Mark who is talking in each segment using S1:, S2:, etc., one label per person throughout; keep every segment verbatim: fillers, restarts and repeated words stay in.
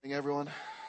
S1: Good morning, everyone.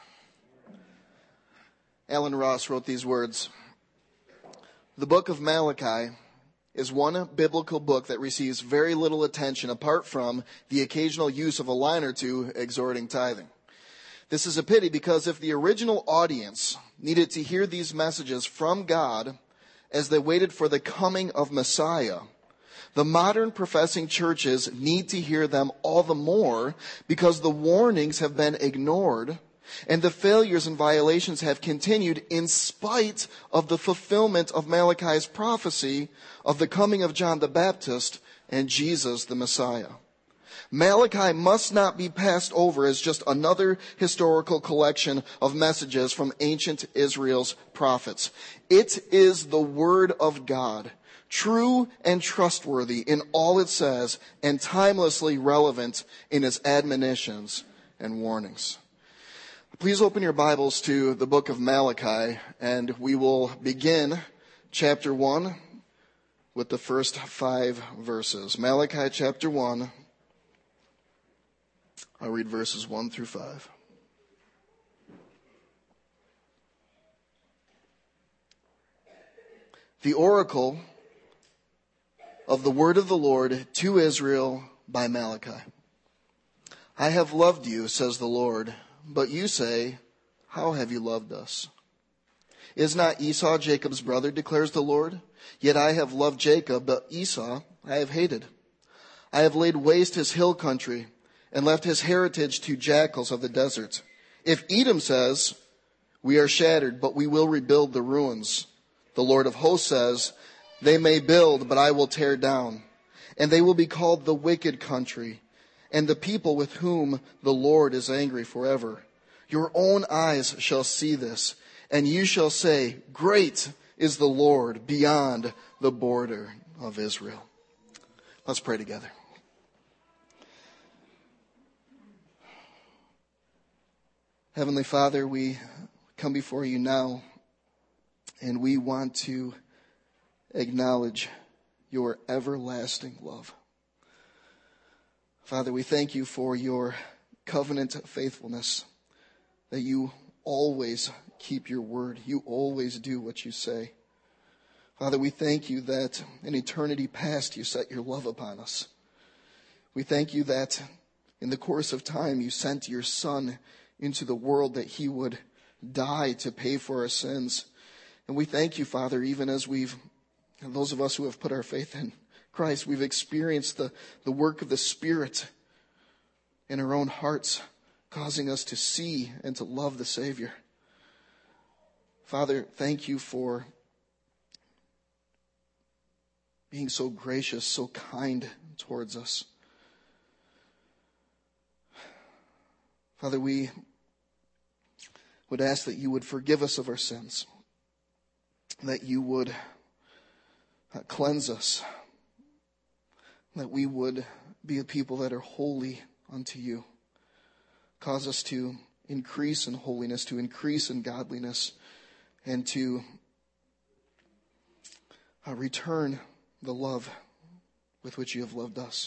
S1: Alan Ross wrote these words. The book of Malachi is one biblical book that receives very little attention apart from the occasional use of a line or two exhorting tithing. This is a pity because if the original audience needed to hear these messages from God as they waited for the coming of Messiah, the modern professing churches need to hear them all the more because the warnings have been ignored and the failures and violations have continued in spite of the fulfillment of Malachi's prophecy of the coming of John the Baptist and Jesus the Messiah. Malachi must not be passed over as just another historical collection of messages from ancient Israel's prophets. It is the Word of God, true and trustworthy in all it says, and timelessly relevant in its admonitions and warnings. Please open your Bibles to the book of Malachi, and we will begin chapter one with the first five verses. Malachi chapter one, I'll read verses one through five. The oracle of the word of the Lord to Israel by Malachi. I have loved you, says the Lord, but you say, how have you loved us? Is not Esau Jacob's brother, declares the Lord? Yet I have loved Jacob, but Esau I have hated. I have laid waste his hill country and left his heritage to jackals of the desert. If Edom says, we are shattered, but we will rebuild the ruins, the Lord of hosts says, they may build, but I will tear down. And they will be called the wicked country, and the people with whom the Lord is angry forever. Your own eyes shall see this, and you shall say, great is the Lord beyond the border of Israel. Let's pray together. Heavenly Father, we come before you now, and we want to acknowledge your everlasting love. Father, we thank you for your covenant faithfulness, that you always keep your word. You always do what you say. Father, we thank you that in eternity past you set your love upon us. We thank you that in the course of time you sent your Son into the world that he would die to pay for our sins. And we thank you, Father, even as we've And those of us who have put our faith in Christ, we've experienced the, the work of the Spirit in our own hearts, causing us to see and to love the Savior. Father, thank you for being so gracious, so kind towards us. Father, we would ask that you would forgive us of our sins, that you would cleanse us, that we would be a people that are holy unto you. Cause us to increase in holiness, to increase in godliness, and to uh, return the love with which you have loved us.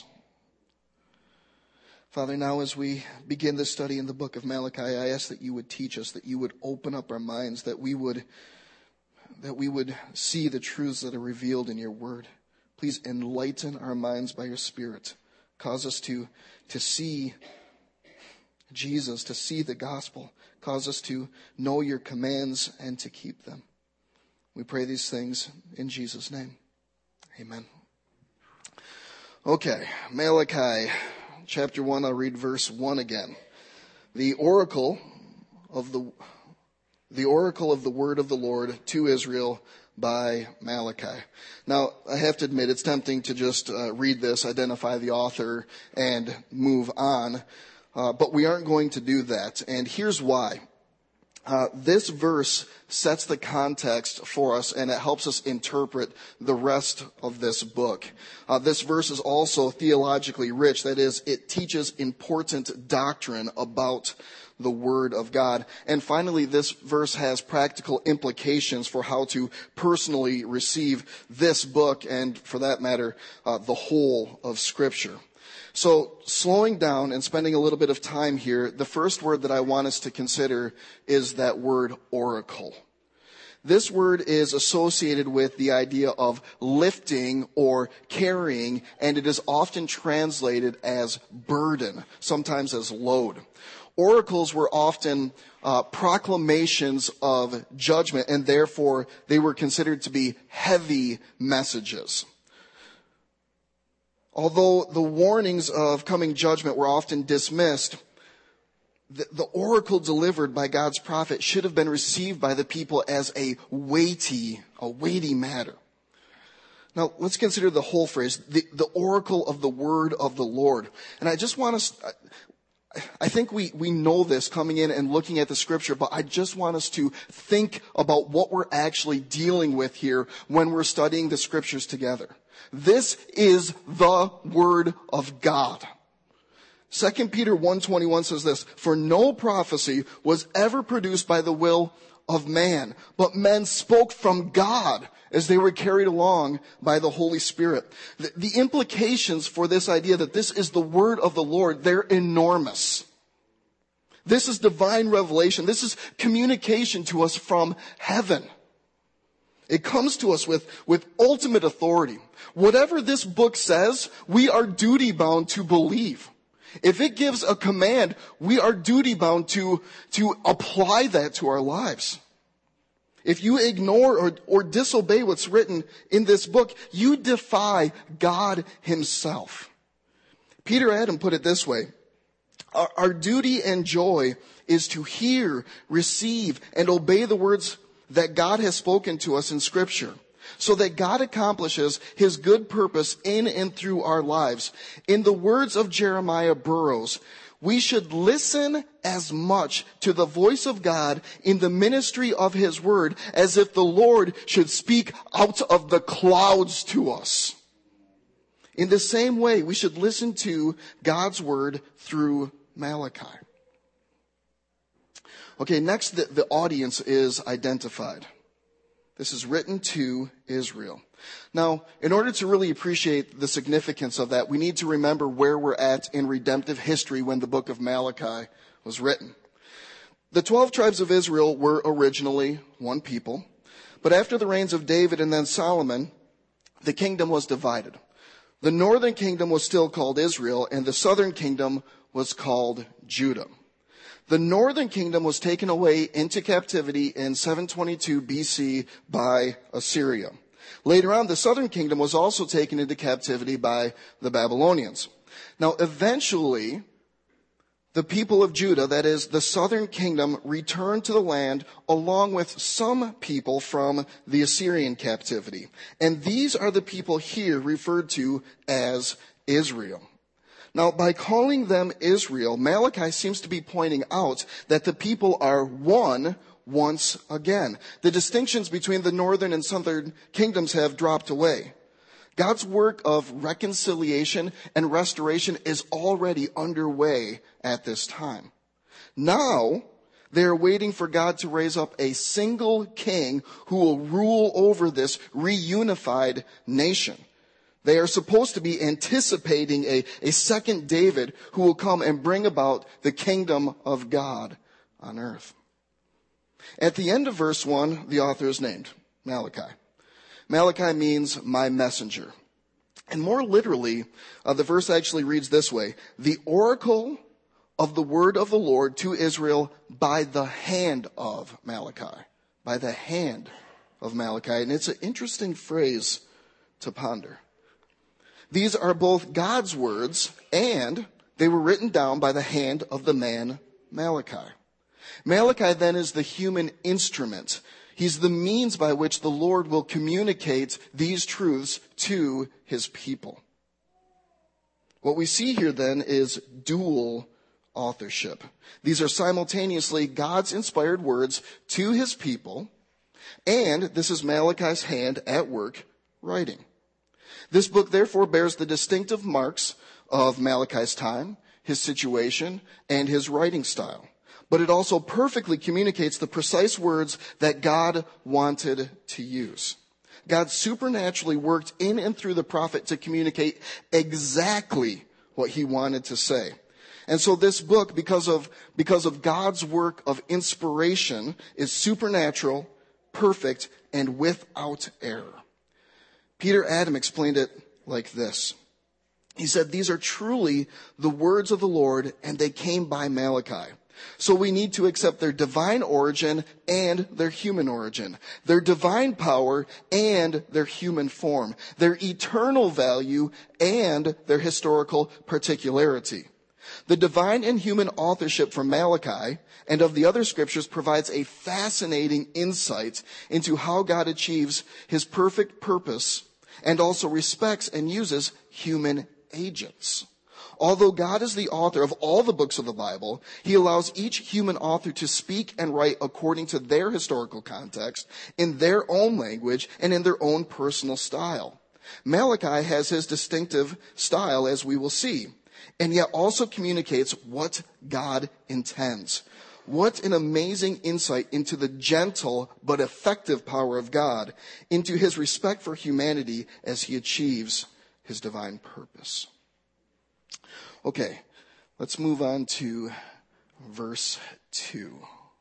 S1: Father, now as we begin this study in the book of Malachi, I ask that you would teach us, that you would open up our minds, that we would that we would see the truths that are revealed in your word. Please enlighten our minds by your Spirit. Cause us to, to see Jesus, to see the gospel. Cause us to know your commands and to keep them. We pray these things in Jesus' name. Amen. Okay, Malachi chapter one, I'll read verse one again. The oracle of the The oracle of the word of the Lord to Israel by Malachi. Now, I have to admit, it's tempting to just uh, read this, identify the author, and move on. Uh, but we aren't going to do that. And here's why. Uh, this verse sets the context for us, and it helps us interpret the rest of this book. Uh, this verse is also theologically rich. That is, it teaches important doctrine about the Word of God. And finally, this verse has practical implications for how to personally receive this book and, for that matter, uh, the whole of Scripture. So slowing down and spending a little bit of time here, the first word that I want us to consider is that word oracle. This word is associated with the idea of lifting or carrying, and it is often translated as burden, sometimes as load. Oracles were often uh, proclamations of judgment, and therefore they were considered to be heavy messages. Although the warnings of coming judgment were often dismissed, the, the oracle delivered by God's prophet should have been received by the people as a weighty, a weighty matter. Now, let's consider the whole phrase, the, the oracle of the word of the Lord. And I just want us, I think we, we know this coming in and looking at the scripture, but I just want us to think about what we're actually dealing with here when we're studying the scriptures together. This is the word of God. Second Peter one twenty-one says this, "For no prophecy was ever produced by the will of man, but men spoke from God as they were carried along by the Holy Spirit." The, the implications for this idea that this is the word of the Lord, they're enormous. This is divine revelation. This is communication to us from heaven. It comes to us with, with ultimate authority. Whatever this book says, we are duty bound to believe. If it gives a command, we are duty bound to, to apply that to our lives. If you ignore or, or disobey what's written in this book, you defy God himself. Peter Adam put it this way, our, our duty and joy is to hear, receive, and obey the words that God has spoken to us in Scripture, so that God accomplishes his good purpose in and through our lives. In the words of Jeremiah Burroughs, we should listen as much to the voice of God in the ministry of his word as if the Lord should speak out of the clouds to us. In the same way, we should listen to God's word through Malachi. Okay, next the, the audience is identified. This is written to Israel. Now, in order to really appreciate the significance of that, we need to remember where we're at in redemptive history when the book of Malachi was written. The twelve tribes of Israel were originally one people, but after the reigns of David and then Solomon, the kingdom was divided. The northern kingdom was still called Israel, and the southern kingdom was called Judah. The northern kingdom was taken away into captivity in seven twenty-two B C by Assyria. Later on, the southern kingdom was also taken into captivity by the Babylonians. Now, eventually, the people of Judah, that is, the southern kingdom, returned to the land along with some people from the Assyrian captivity. And these are the people here referred to as Israel. Now, by calling them Israel, Malachi seems to be pointing out that the people are one once again. The distinctions between the northern and southern kingdoms have dropped away. God's work of reconciliation and restoration is already underway at this time. Now, they are waiting for God to raise up a single king who will rule over this reunified nation. They are supposed to be anticipating a, a second David who will come and bring about the kingdom of God on earth. At the end of verse one, the author is named Malachi. Malachi means my messenger. And more literally, uh, the verse actually reads this way, the oracle of the word of the Lord to Israel by the hand of Malachi. By the hand of Malachi. And it's an interesting phrase to ponder. These are both God's words, and they were written down by the hand of the man Malachi. Malachi then is the human instrument. He's the means by which the Lord will communicate these truths to his people. What we see here then is dual authorship. These are simultaneously God's inspired words to his people, and this is Malachi's hand at work writing. This book therefore bears the distinctive marks of Malachi's time, his situation, and his writing style. But it also perfectly communicates the precise words that God wanted to use. God supernaturally worked in and through the prophet to communicate exactly what he wanted to say. And so this book, because of, because of God's work of inspiration, is supernatural, perfect, and without error. Peter Adam explained it like this. He said, these are truly the words of the Lord, and they came by Malachi. So we need to accept their divine origin and their human origin, their divine power and their human form, their eternal value and their historical particularity. The divine and human authorship from Malachi and of the other scriptures provides a fascinating insight into how God achieves his perfect purpose and also respects and uses human agents. Although God is the author of all the books of the Bible, he allows each human author to speak and write according to their historical context, in their own language, and in their own personal style. Malachi has his distinctive style, as we will see, and yet also communicates what God intends. What an amazing insight into the gentle but effective power of God, into his respect for humanity as he achieves his divine purpose. Okay, let's move on to verse two.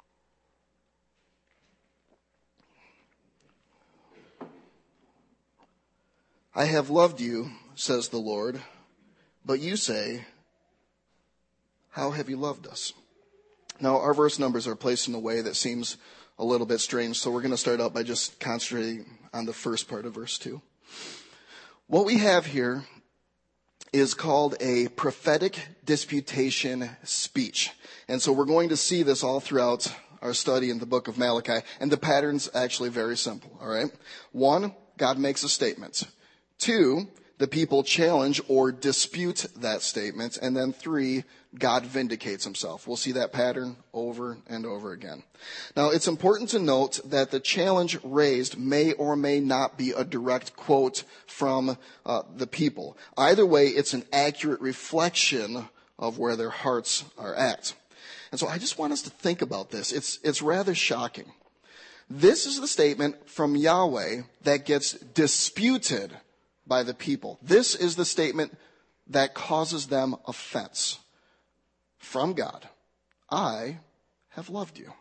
S1: I have loved you, says the Lord, but you say, how have you loved us? Now, our verse numbers are placed in a way that seems a little bit strange, so we're going to start out by just concentrating on the first part of verse two. What we have here is called a prophetic disputation speech. And so we're going to see this all throughout our study in the book of Malachi. And the pattern's actually very simple, all right? One, God makes a statement. Two, the people challenge or dispute that statement. And then three, God vindicates himself. We'll see that pattern over and over again. Now, it's important to note that the challenge raised may or may not be a direct quote from uh, the people. Either way, it's an accurate reflection of where their hearts are at. And so I just want us to think about this. It's, it's rather shocking. This is the statement from Yahweh that gets disputed by the people. This is the statement that causes them offense from God. I have loved you.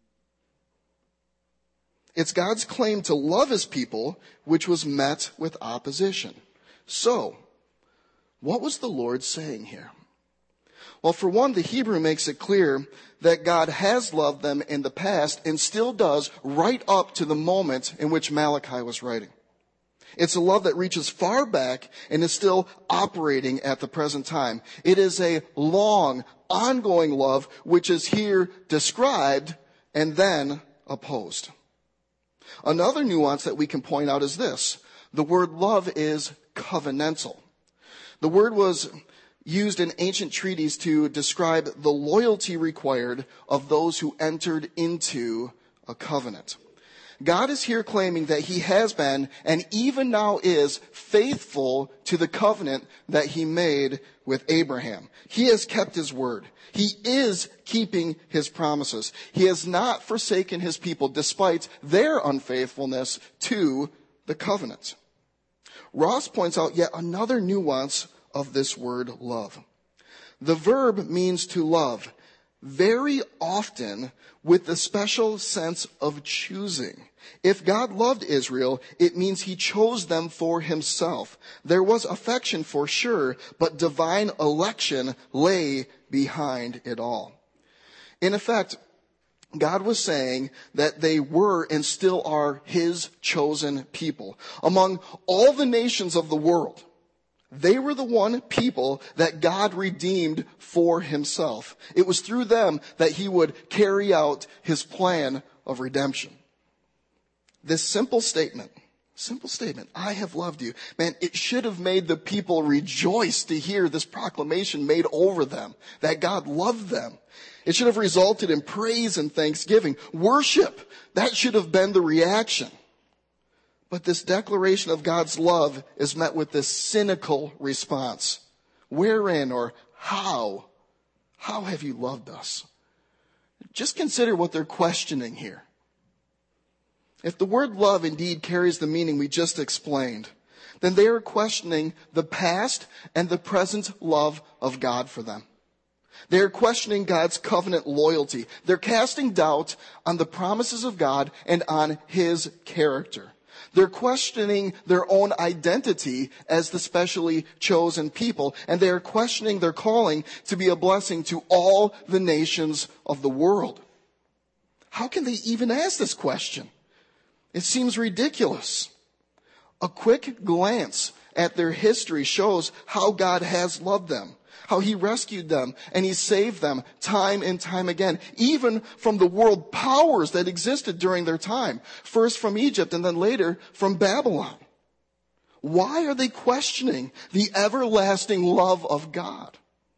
S1: It's God's claim to love his people, which was met with opposition. So, what was the Lord saying here? Well, for one, the Hebrew makes it clear that God has loved them in the past and still does right up to the moment in which Malachi was writing. It's a love that reaches far back and is still operating at the present time. It is a long, ongoing love which is here described and then opposed. Another nuance that we can point out is this. The word love is covenantal. The word was used in ancient treaties to describe the loyalty required of those who entered into a covenant. God is here claiming that he has been and even now is faithful to the covenant that he made with Abraham. He has kept his word. He is keeping his promises. He has not forsaken his people despite their unfaithfulness to the covenant. Ross points out yet another nuance of this word love. The verb means to love, very often with the special sense of choosing. If God loved Israel, it means he chose them for himself. There was affection for sure, but divine election lay behind it all. In effect, God was saying that they were and still are his chosen people. Among all the nations of the world, they were the one people that God redeemed for himself. It was through them that he would carry out his plan of redemption. This simple statement, simple statement, I have loved you. Man, it should have made the people rejoice to hear this proclamation made over them, that God loved them. It should have resulted in praise and thanksgiving. Worship, that should have been the reaction. But this declaration of God's love is met with this cynical response. Wherein or how? How have you loved us? Just consider what they're questioning here. If the word love indeed carries the meaning we just explained, then they are questioning the past and the present love of God for them. They are questioning God's covenant loyalty. They're casting doubt on the promises of God and on his character. They're questioning their own identity as the specially chosen people, and they are questioning their calling to be a blessing to all the nations of the world. How can they even ask this question? It seems ridiculous. A quick glance at their history shows how God has loved them, how he rescued them and he saved them time and time again, even from the world powers that existed during their time, first from Egypt and then later from Babylon. Why are they questioning the everlasting love of God?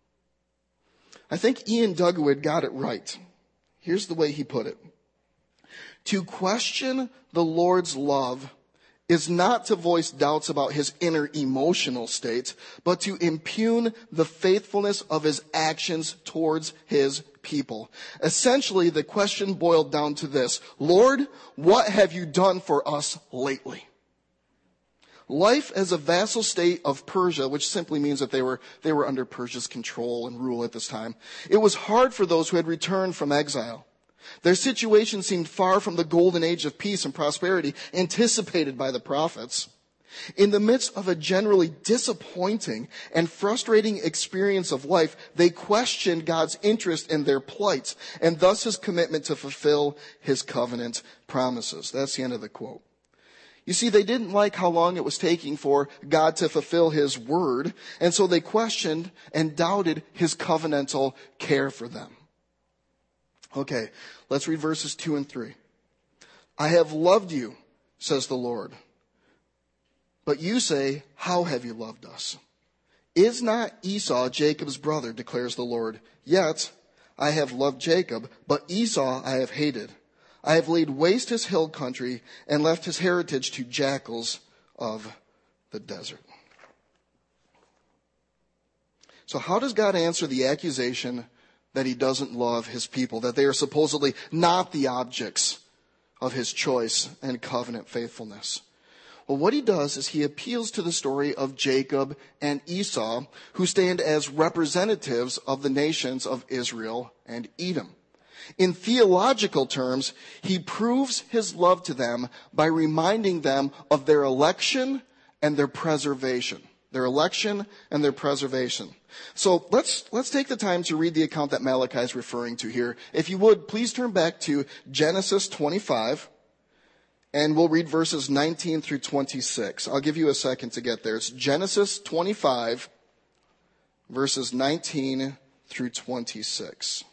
S1: I think Ian Dugwood got it right. Here's the way he put it. To question the Lord's love is not to voice doubts about his inner emotional state, but to impugn the faithfulness of his actions towards his people. Essentially, the question boiled down to this: Lord, what have you done for us lately? Life as a vassal state of Persia, which simply means that they were, they were under Persia's control and rule at this time, it was hard for those who had returned from exile. Their situation seemed far from the golden age of peace and prosperity anticipated by the prophets. In the midst of a generally disappointing and frustrating experience of life, they questioned God's interest in their plight and thus his commitment to fulfill his covenant promises. That's the end of the quote. You see, they didn't like how long it was taking for God to fulfill his word, and so they questioned and doubted his covenantal care for them. Okay, let's read verses two and three. I have loved you, says the Lord. But you say, how have you loved us? Is not Esau Jacob's brother, declares the Lord? Yet I have loved Jacob, but Esau I have hated. I have laid waste his hill country and left his heritage to jackals of the desert. So how does God answer the accusation that he doesn't love his people, that they are supposedly not the objects of his choice and covenant faithfulness? Well, what he does is he appeals to the story of Jacob and Esau, who stand as representatives of the nations of Israel and Edom. In theological terms, he proves his love to them by reminding them of their election and their preservation. Their election and their preservation. So let's, let's take the time to read the account that Malachi is referring to here. If you would, please turn back to Genesis twenty-five, and we'll read verses nineteen through twenty-six. I'll give you a second to get there. It's Genesis twenty-five, verses nineteen through twenty-six.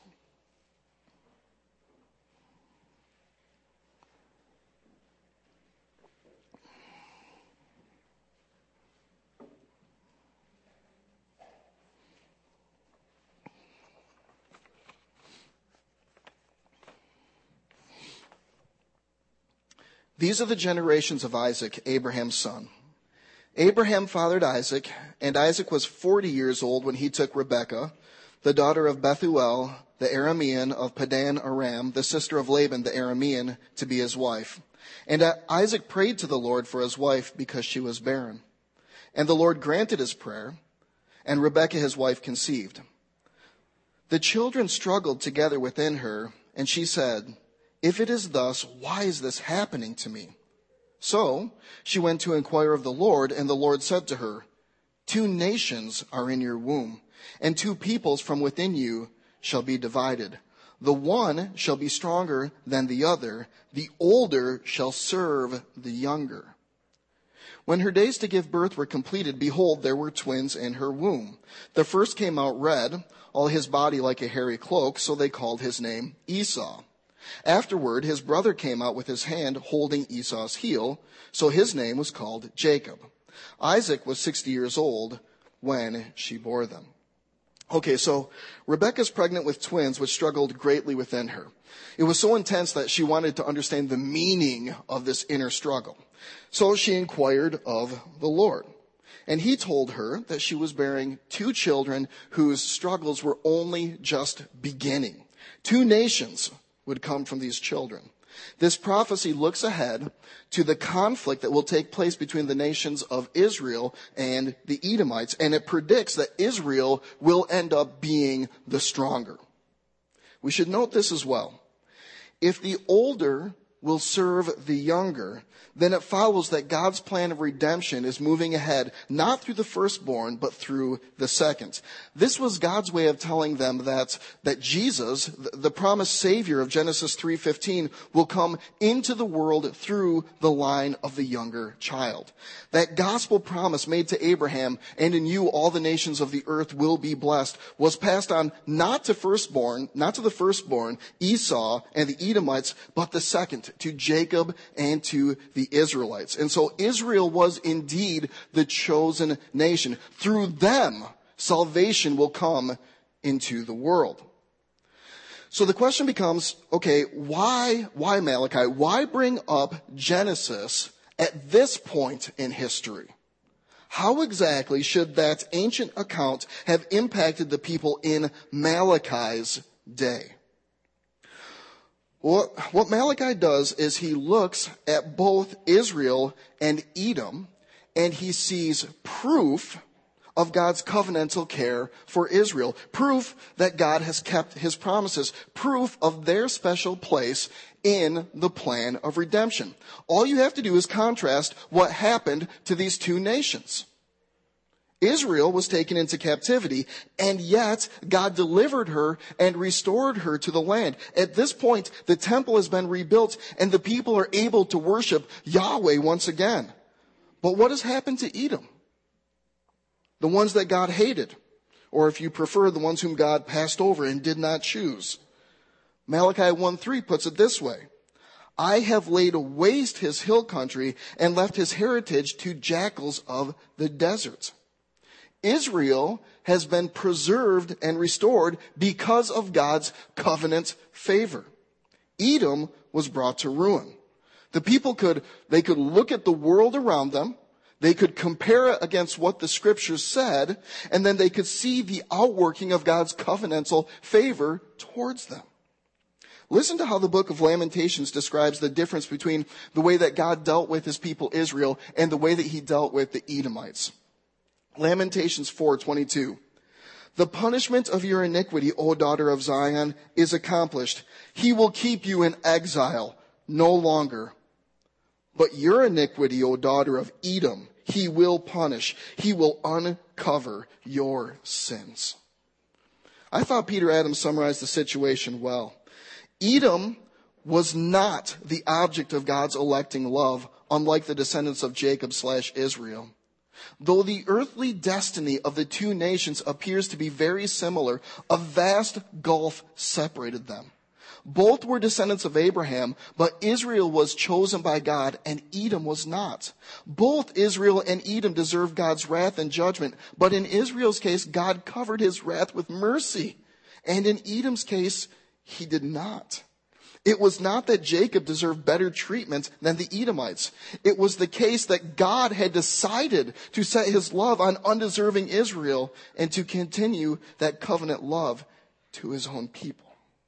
S1: These are the generations of Isaac, Abraham's son. Abraham fathered Isaac, and Isaac was forty years old when he took Rebekah, the daughter of Bethuel, the Aramean of Padan Aram, the sister of Laban, the Aramean, to be his wife. And Isaac prayed to the Lord for his wife because she was barren. And the Lord granted his prayer, and Rebekah his wife conceived. The children struggled together within her, and she said, if it is thus, why is this happening to me? So she went to inquire of the Lord, and the Lord said to her, two nations are in your womb, and two peoples from within you shall be divided. The one shall be stronger than the other. The older shall serve the younger. When her days to give birth were completed, behold, there were twins in her womb. The first came out red, all his body like a hairy cloak, so they called his name Esau. Afterward, his brother came out with his hand holding Esau's heel, so his name was called Jacob. Isaac was sixty years old when she bore them. Okay, so Rebekah's pregnant with twins, which struggled greatly within her. It was so intense that she wanted to understand the meaning of this inner struggle. So she inquired of the Lord. And he told her that she was bearing two children whose struggles were only just beginning. Two nations would come from these children. This prophecy looks ahead to the conflict that will take place between the nations of Israel and the Edomites, and it predicts that Israel will end up being the stronger. We should note this as well. If the older will serve the younger, then it follows that God's plan of redemption is moving ahead, not through the firstborn, but through the second. This was God's way of telling them that, that Jesus, the promised Savior of Genesis three fifteen, will come into the world through the line of the younger child. That gospel promise made to Abraham, and in you all the nations of the earth will be blessed, was passed on not to firstborn, not to the firstborn, Esau and the Edomites, but the second, to Jacob and to the Israelites. And so Israel was indeed the chosen nation. Through them, salvation will come into the world. So the question becomes, okay, why, why Malachi? Why bring up Genesis at this point in history? How exactly should that ancient account have impacted the people in Malachi's day? What, what Malachi does is he looks at both Israel and Edom, and he sees proof of God's covenantal care for Israel. Proof that God has kept his promises. Proof of their special place in the plan of redemption. All you have to do is contrast what happened to these two nations. Israel was taken into captivity, and yet God delivered her and restored her to the land. At this point, the temple has been rebuilt, and the people are able to worship Yahweh once again. But what has happened to Edom? The ones that God hated, or if you prefer, the ones whom God passed over and did not choose. Malachi one three puts it this way: I have laid waste his hill country and left his heritage to jackals of the desert. Israel has been preserved and restored because of God's covenant favor. Edom was brought to ruin. The people could, they could look at the world around them, they could compare it against what the scriptures said, and then they could see the outworking of God's covenantal favor towards them. Listen to how the book of Lamentations describes the difference between the way that God dealt with his people Israel and the way that he dealt with the Edomites. Lamentations four twenty-two. The punishment of your iniquity, O daughter of Zion, is accomplished. He will keep you in exile no longer. But your iniquity, O daughter of Edom, he will punish. He will uncover your sins. I thought Peter Adams summarized the situation well. Edom was not the object of God's electing love, unlike the descendants of Jacob slash Israel. Though the earthly destiny of the two nations appears to be very similar, a vast gulf separated them. Both were descendants of Abraham, but Israel was chosen by God and Edom was not. Both Israel and Edom deserved God's wrath and judgment, but in Israel's case, God covered his wrath with mercy. And in Edom's case, he did not. It was not that Jacob deserved better treatment than the Edomites. It was the case that God had decided to set his love on undeserving Israel and to continue that covenant love to his own people.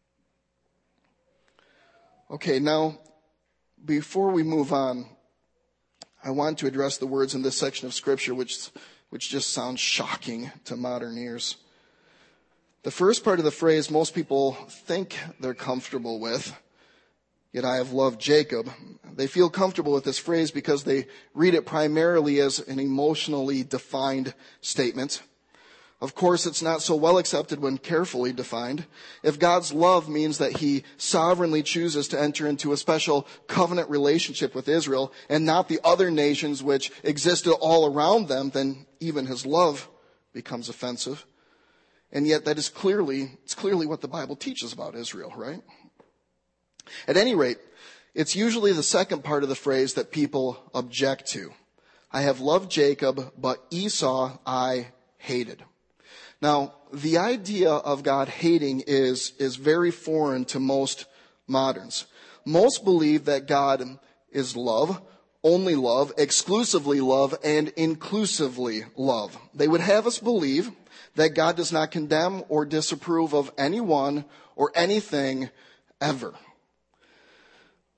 S1: Okay, now, before we move on, I want to address the words in this section of Scripture which, which just sound shocking to modern ears. The first part of the phrase most people think they're comfortable with, yet I have loved Jacob. They feel comfortable with this phrase because they read it primarily as an emotionally defined statement. Of course, it's not so well accepted when carefully defined. If God's love means that he sovereignly chooses to enter into a special covenant relationship with Israel and not the other nations which existed all around them, then even his love becomes offensive. And yet that is clearly, it's clearly what the Bible teaches about Israel, right? At any rate, it's usually the second part of the phrase that people object to. I have loved Jacob, but Esau I hated. Now, the idea of God hating is, is very foreign to most moderns. Most believe that God is love, only love, exclusively love, and inclusively love. They would have us believe that God does not condemn or disapprove of anyone or anything ever.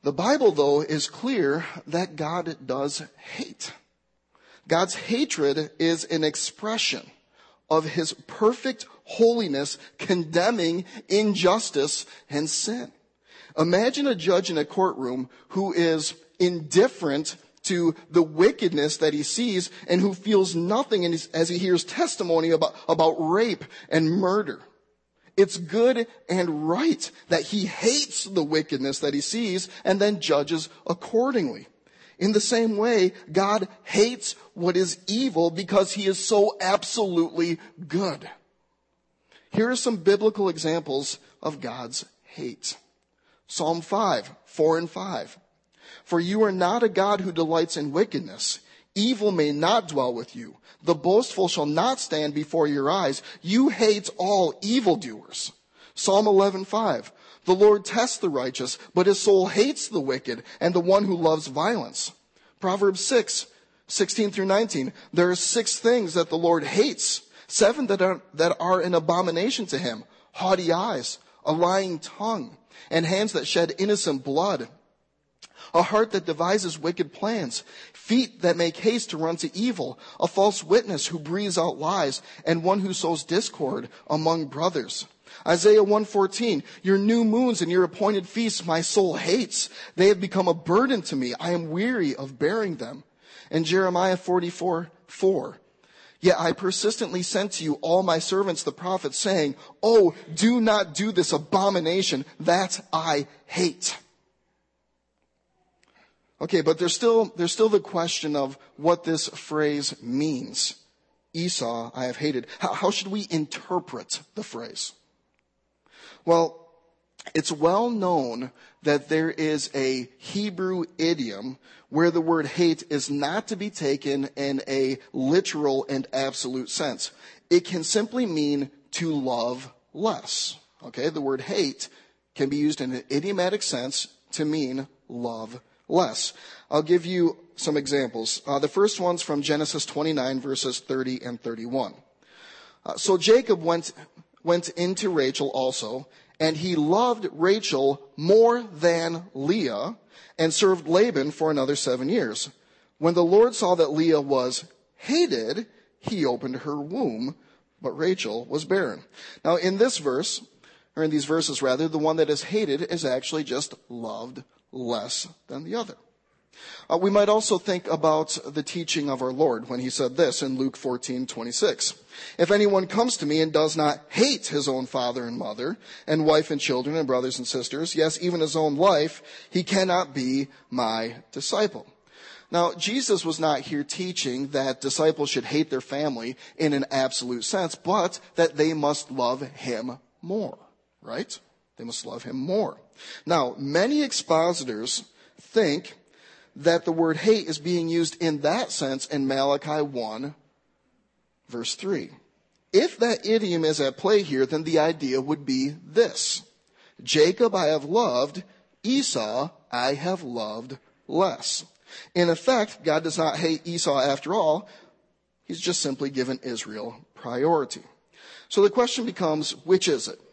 S1: The Bible, though, is clear that God does hate. God's hatred is an expression of his perfect holiness condemning injustice and sin. Imagine a judge in a courtroom who is indifferent to the wickedness that he sees and who feels nothing as he hears testimony about, about rape and murder. It's good and right that he hates the wickedness that he sees and then judges accordingly. In the same way, God hates what is evil because he is so absolutely good. Here are some biblical examples of God's hate. Psalm five, four and five. For you are not a God who delights in wickedness. Evil may not dwell with you. The boastful shall not stand before your eyes. You hate all evildoers. Psalm eleven, five. The Lord tests the righteous, but his soul hates the wicked and the one who loves violence. Proverbs six, sixteen through nineteen. There are six things that the Lord hates, seven that are, that are an abomination to him. Haughty eyes, a lying tongue, and hands that shed innocent blood. A heart that devises wicked plans, feet that make haste to run to evil, a false witness who breathes out lies, and one who sows discord among brothers. Isaiah one fourteen, your new moons and your appointed feasts my soul hates. They have become a burden to me. I am weary of bearing them. And Jeremiah forty-four four, yet I persistently sent to you all my servants the prophets, saying, oh, do not do this abomination that I hate. Okay, but there's still, there's still the question of what this phrase means. Esau, I have hated. How, how should we interpret the phrase? Well, it's well known that there is a Hebrew idiom where the word hate is not to be taken in a literal and absolute sense. It can simply mean to love less. Okay, the word hate can be used in an idiomatic sense to mean love less. I'll give you some examples. Uh, the first one's from Genesis twenty-nine, verses thirty and thirty-one. Uh, so Jacob went, went into Rachel also, and he loved Rachel more than Leah, and served Laban for another seven years. When the Lord saw that Leah was hated, he opened her womb, but Rachel was barren. Now in this verse, or in these verses rather, the one that is hated is actually just loved less than the other. Uh, we might also think about the teaching of our Lord when he said this in Luke fourteen twenty-six. If anyone comes to me and does not hate his own father and mother and wife and children and brothers and sisters, yes, even his own life, he cannot be my disciple. Now, Jesus was not here teaching that disciples should hate their family in an absolute sense, but that they must love him more, right? They must love him more. Now, many expositors think that the word hate is being used in that sense in Malachi one, verse three. If that idiom is at play here, then the idea would be this. Jacob I have loved, Esau I have loved less. In effect, God does not hate Esau after all. He's just simply given Israel priority. So the question becomes, which is it?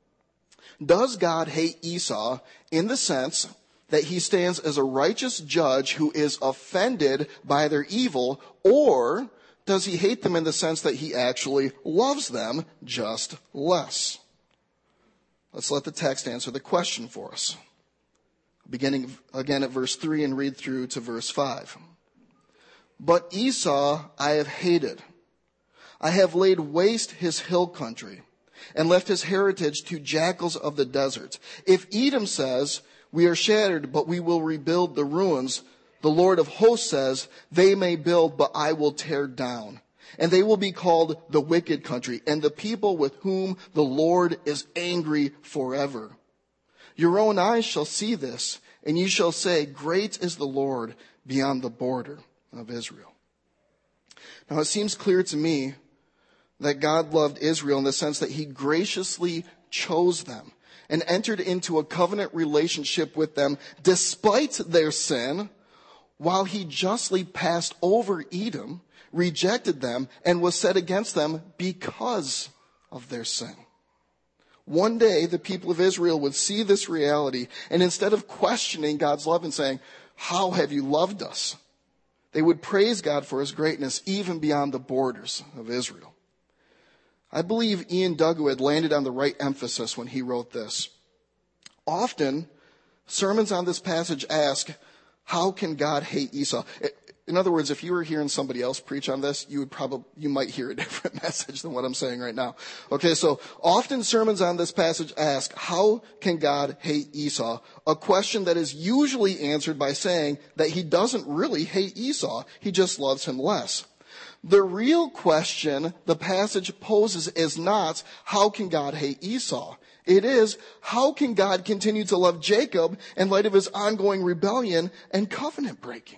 S1: Does God hate Esau in the sense that he stands as a righteous judge who is offended by their evil, or does he hate them in the sense that he actually loves them just less? Let's let the text answer the question for us. Beginning again at verse three and read through to verse five. But Esau I have hated. I have laid waste his hill country and left his heritage to jackals of the desert. If Edom says, we are shattered, but we will rebuild the ruins, the Lord of hosts says, they may build, but I will tear down. And they will be called the wicked country, and the people with whom the Lord is angry forever. Your own eyes shall see this, and you shall say, great is the Lord beyond the border of Israel. Now it seems clear to me that God loved Israel in the sense that he graciously chose them and entered into a covenant relationship with them despite their sin, while he justly passed over Edom, rejected them, and was set against them because of their sin. One day, the people of Israel would see this reality, and instead of questioning God's love and saying, "How have you loved us?" they would praise God for his greatness even beyond the borders of Israel. I believe Ian Duggo had landed on the right emphasis when he wrote this. Often, sermons on this passage ask, how can God hate Esau? In other words, if you were hearing somebody else preach on this, you would probably, you might hear a different message than what I'm saying right now. Okay, so often sermons on this passage ask, how can God hate Esau? A question that is usually answered by saying that he doesn't really hate Esau. He just loves him less. The real question the passage poses is not, how can God hate Esau? It is, how can God continue to love Jacob in light of his ongoing rebellion and covenant breaking?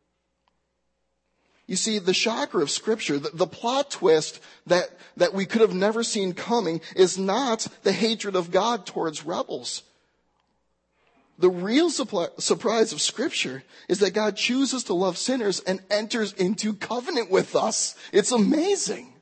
S1: You see, the shocker of Scripture, the, the plot twist that, that we could have never seen coming is not the hatred of God towards rebels. The real supply, surprise of Scripture is that God chooses to love sinners and enters into covenant with us. It's amazing.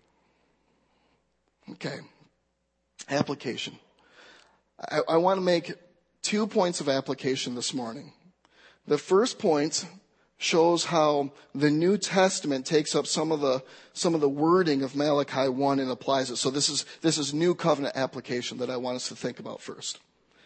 S1: Okay. Application. I, I want to make two points of application this morning. The first point shows how the New Testament takes up some of the some of the wording of Malachi one and applies it. So this is this is new covenant application that I want us to think about first.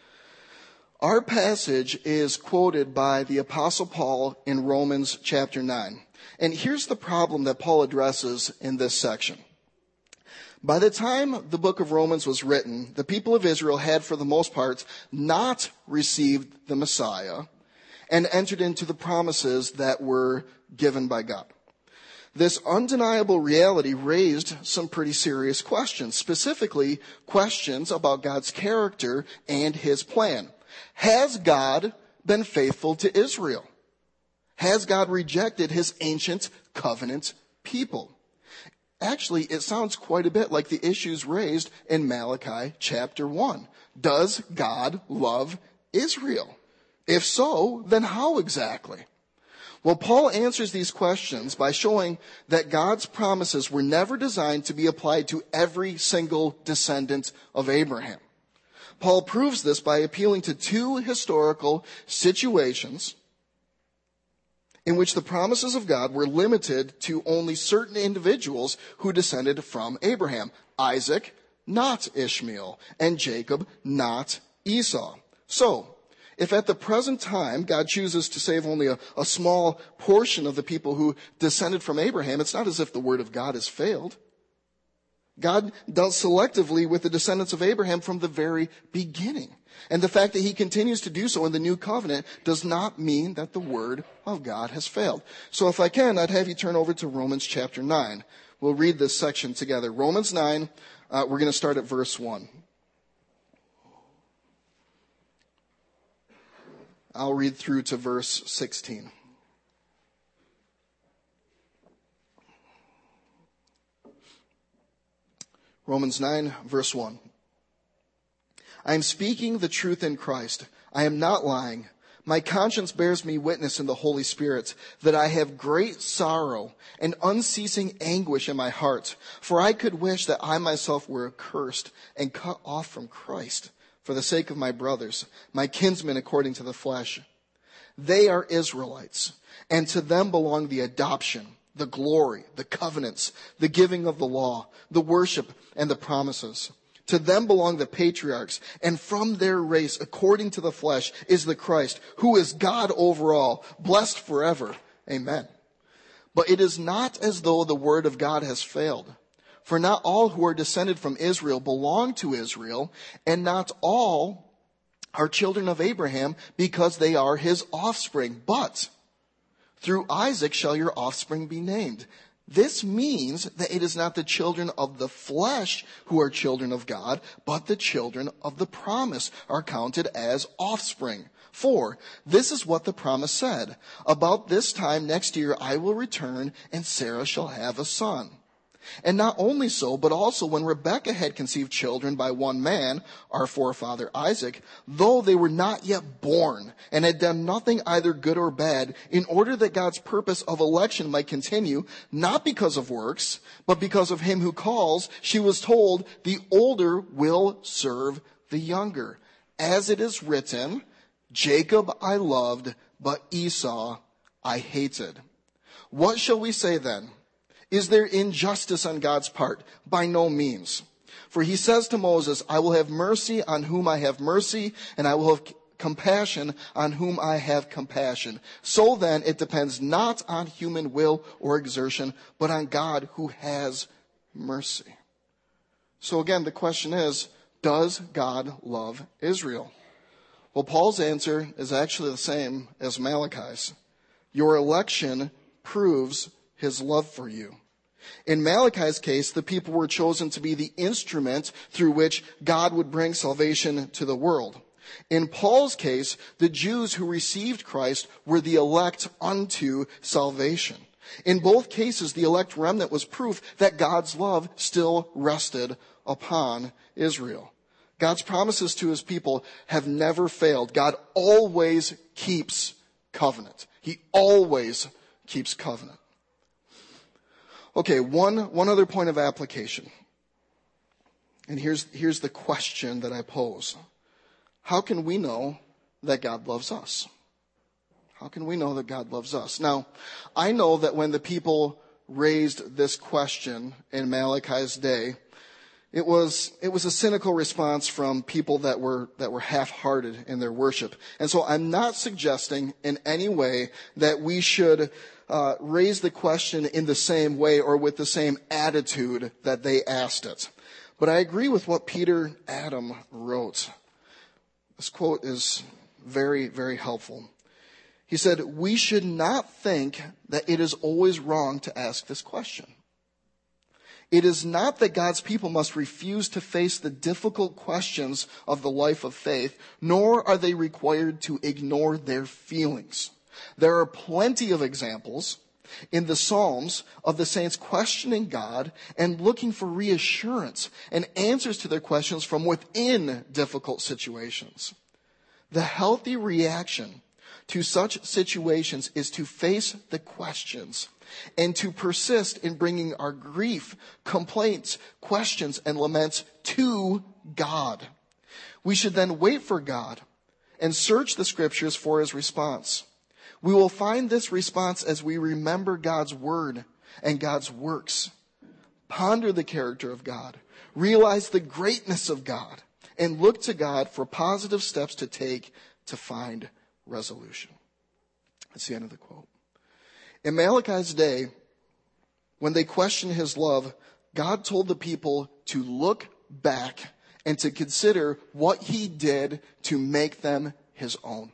S1: Our passage is quoted by the Apostle Paul in Romans chapter nine. And here's the problem that Paul addresses in this section. By the time the book of Romans was written, the people of Israel had, for the most part, not received the Messiah and entered into the promises that were given by God. This undeniable reality raised some pretty serious questions, specifically questions about God's character and his plan. Has God been faithful to Israel? Has God rejected his ancient covenant people? Actually, it sounds quite a bit like the issues raised in Malachi chapter one. Does God love Israel? If so, then how exactly? Well, Paul answers these questions by showing that God's promises were never designed to be applied to every single descendant of Abraham. Paul proves this by appealing to two historical situations in which the promises of God were limited to only certain individuals who descended from Abraham. Isaac, not Ishmael, and Jacob, not Esau. So, if at the present time God chooses to save only a, a small portion of the people who descended from Abraham, it's not as if the word of God has failed. God dealt selectively with the descendants of Abraham from the very beginning. And the fact that he continues to do so in the new covenant does not mean that the word of God has failed. So if I can, I'd have you turn over to Romans chapter nine. We'll read this section together. Romans nine, uh, we're going to start at verse one. I'll read through to verse sixteen. Romans nine, verse one. I am speaking the truth in Christ. I am not lying. My conscience bears me witness in the Holy Spirit that I have great sorrow and unceasing anguish in my heart. For I could wish that I myself were accursed and cut off from Christ for the sake of my brothers, my kinsmen according to the flesh. They are Israelites, and to them belong the adoption, the glory, the covenants, the giving of the law, the worship, and the promises. To them belong the patriarchs, and from their race, according to the flesh, is the Christ, who is God over all, blessed forever. Amen. But it is not as though the word of God has failed. For not all who are descended from Israel belong to Israel, and not all are children of Abraham because they are his offspring. But through Isaac shall your offspring be named. This means that it is not the children of the flesh who are children of God, but the children of the promise are counted as offspring. For this is what the promise said. About this time next year I will return, and Sarah shall have a son. And not only so, but also when Rebekah had conceived children by one man, our forefather Isaac, though they were not yet born and had done nothing either good or bad, in order that God's purpose of election might continue, not because of works, but because of him who calls, she was told, the older will serve the younger. As it is written, Jacob I loved, but Esau I hated. What shall we say then? Is there injustice on God's part? By no means. For he says to Moses, I will have mercy on whom I have mercy, and I will have compassion on whom I have compassion. So then it depends not on human will or exertion, but on God who has mercy. So again, the question is, does God love Israel? Well, Paul's answer is actually the same as Malachi's. Your election proves his love for you. In Malachi's case, the people were chosen to be the instrument through which God would bring salvation to the world. In Paul's case, the Jews who received Christ were the elect unto salvation. In both cases, the elect remnant was proof that God's love still rested upon Israel. God's promises to his people have never failed. God always keeps covenant. He always keeps covenant. Okay, one, one other point of application. And here's, here's the question that I pose. How can we know that God loves us? How can we know that God loves us? Now, I know that when the people raised this question in Malachi's day, it was, it was a cynical response from people that were, that were half-hearted in their worship. And so I'm not suggesting in any way that we should uh, raise the question in the same way or with the same attitude that they asked it. But I agree with what Peter Adam wrote. This quote is very, very helpful. He said, we should not think that it is always wrong to ask this question. It is not that God's people must refuse to face the difficult questions of the life of faith, nor are they required to ignore their feelings. There are plenty of examples in the Psalms of the saints questioning God and looking for reassurance and answers to their questions from within difficult situations. The healthy reaction to such situations is to face the questions and to persist in bringing our grief, complaints, questions, and laments to God. We should then wait for God and search the scriptures for his response. We will find this response as we remember God's word and God's works. Ponder the character of God. Realize the greatness of God. And look to God for positive steps to take to find resolution. That's the end of the quote. In Malachi's day, when they questioned his love, God told the people to look back and to consider what he did to make them his own.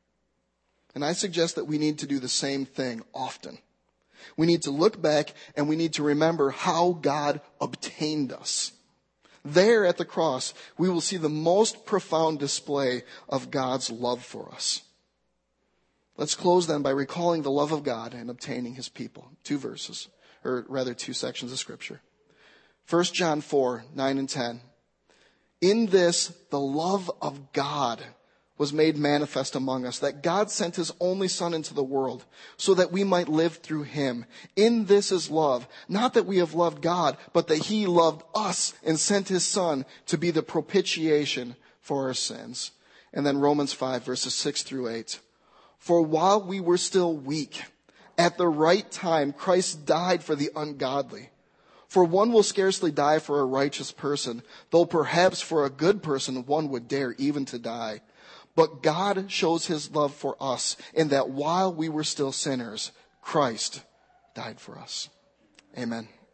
S1: And I suggest that we need to do the same thing often. We need to look back and we need to remember how God obtained us. There at the cross, we will see the most profound display of God's love for us. Let's close then by recalling the love of God and obtaining his people. Two verses, or rather two sections of scripture. First John four, nine and ten. In this, the love of God was made manifest among us, that God sent his only Son into the world so that we might live through him. In this is love, not that we have loved God, but that he loved us and sent his Son to be the propitiation for our sins. And then Romans five, verses six through eight. For while we were still weak, at the right time, Christ died for the ungodly. For one will scarcely die for a righteous person, though perhaps for a good person one would dare even to die. But God shows his love for us in that while we were still sinners, Christ died for us. Amen.